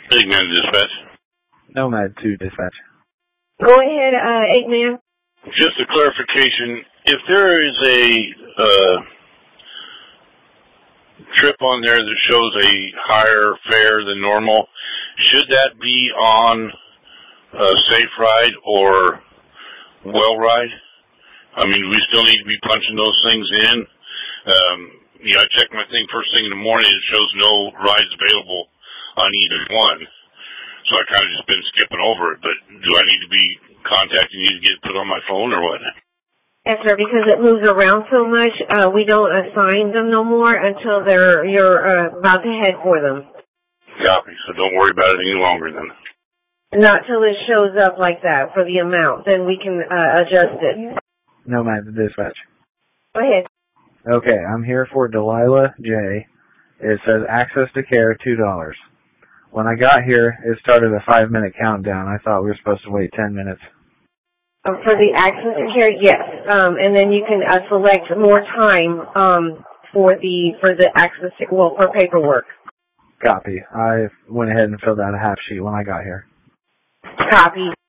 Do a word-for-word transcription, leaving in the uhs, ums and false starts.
Big man dispatch. Nomad two dispatch. Go ahead, uh, eight man. Just a clarification. If there is a uh, trip on there that shows a higher fare than normal, should that be on uh, Safe Ride or Well Ride? I mean, we still need to be punching those things in. Um, you know, I check my thing first thing in the morning. It shows no rides available on either one. So I kind of just been skipping over it. But do I need to be contacting you to get it put on my phone or what? Yes, sir, because it moves around so much, uh, we don't assign them no more until they're you're uh, about to head for them. Copy. So don't worry about it any longer then. Not till it shows up like that for the amount. Then we can uh, adjust it. Nomad dispatch. Go ahead. Okay, I'm here for Delilah J. It says access to care, two dollars. When I got here, it started a five-minute countdown. I thought we were supposed to wait ten minutes. Um, for the access to care, yes. Um, and then you can uh, select more time um, for the for the access to, well, for paperwork. Copy. I went ahead and filled out a half sheet when I got here. Copy.